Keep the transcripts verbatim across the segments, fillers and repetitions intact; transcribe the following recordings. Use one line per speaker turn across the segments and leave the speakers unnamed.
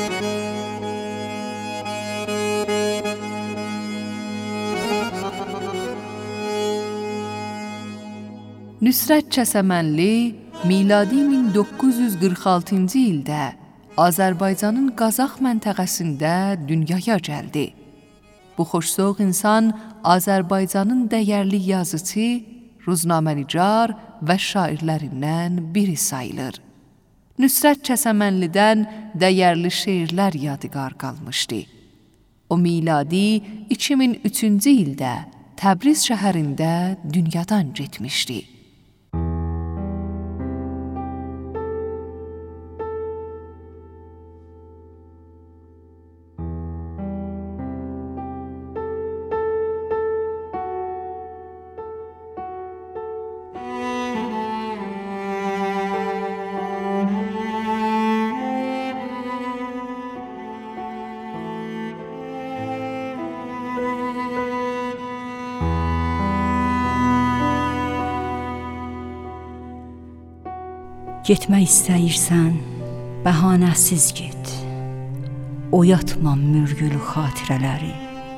Nüsrət Kəsəmənli miladi min doqquz yüz qırx altıncı ildə Azərbaycanın Qazax məntəqəsində dünyaya gəldi. Bu xoşsevq insan Azərbaycanın dəyərli yazıcı, ruznamenigar və şairlərindən biri sayılır. Nüsrət Kəsəmənlidən dəyərli şeirlər yadigar qalmışdı. O miladi iki min üçüncü ildə Təbriz şəhərində dünyadan getmişdi.
Getmək istəyirsən, bəhanəsiz get. Oyatma mürgülü xatirələri.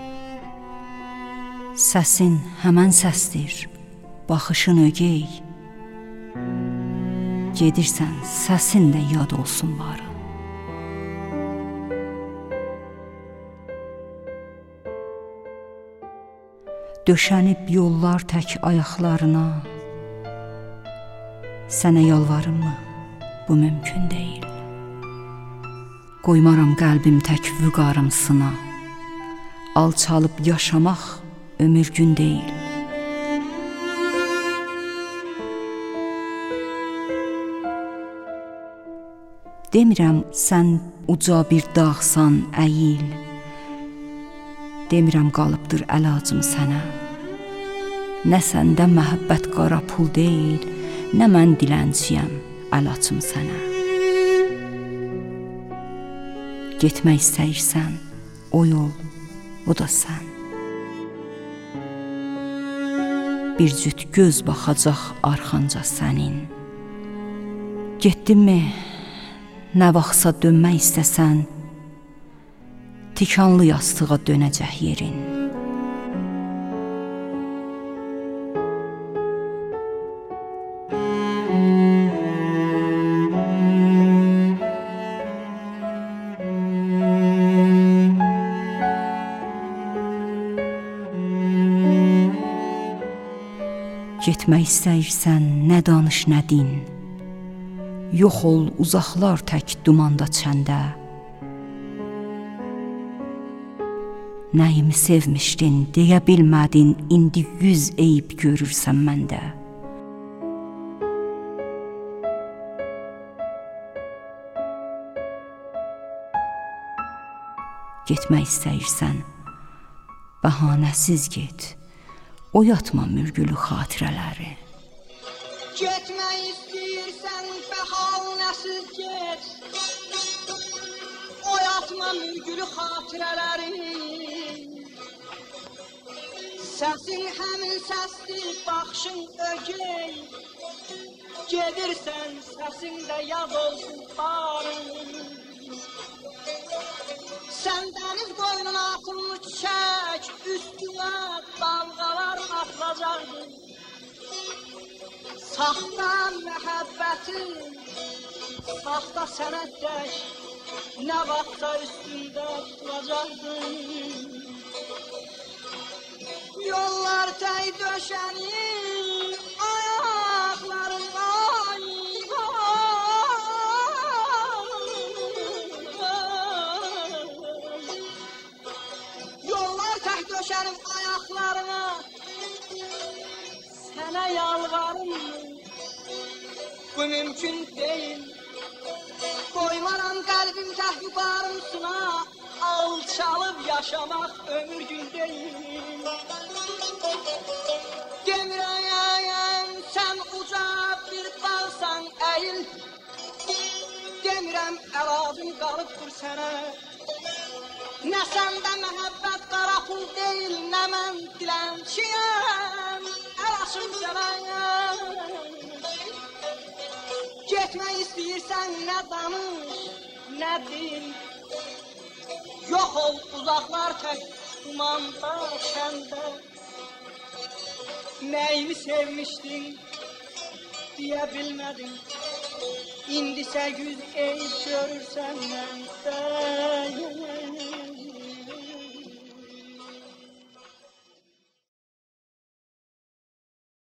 Səsin həmən səsdir, baxışın ögey. Gedirsən, səsin də yad olsun barı. Döşənib yollar tək ayaqlarına, sənə yalvarımı, bu mümkün deyil. Qoymaram qəlbim tək vüqarımsına, alçalıb yaşamaq ömür gün deyil. Demirəm sən uca bir dağsan əyil, demirəm qalıbdır əlacım sənə. Nə səndə məhəbbət qara pul deyil, nə mən dilənçiyəm, əl açım sənə. Getmək istəyirsən, o yol, o da sən. Bir cüt göz baxacaq arxanca sənin. Getdinmi, nə vaxtsa dönmək istəsən, tikanlı yastığa dönəcək yerin. Getmək istəyirsən, nə danış, nə din. Yox ol uzaqlar tək dumanda çəndə. Nəyimi sevmişdin, deyə bilmədin, indi yüz eyib görürsən məndə. Getmək istəyirsən, bəhanəsiz get. Oyatma mürgülü xatirələri.
Getmək istəyirsən, bəhanəsiz get. Oyatma mürgülü xatirələri. Səsin həmin səsdir, baxışın ögey. Gedirsən, səsin də yad olsun barın. Sən dəniz qoynuna atılmış çək, üstünə dalğalar atılacaqdır. Saxta məhəbbətin, saxta sənətdək, nə vaxtsa üstündə tutulacaqdır. Yollar təy döşənir, ayaqların ay, döşərim ayaqlarına, sənə yalvarım, bu mümkün deyil. Qoymaram qəlbim təhvüqarımsına, alçalıb yaşamaq ömür gün deyil. Demirəm sən uca bir dağsan əyil, demirəm əlacım qalıbdır sənə. Nə səndə məhəbbət qara pul deyil, nə mən dilənçiyəm, əl açım sənə. Getmək istəyirsən, nə danış, nə din. Yok ol uzaklar tek dumanda sende. Neyimi sevmiştin diyebilmedin. İndi ise yüz eğip görürsen ben de.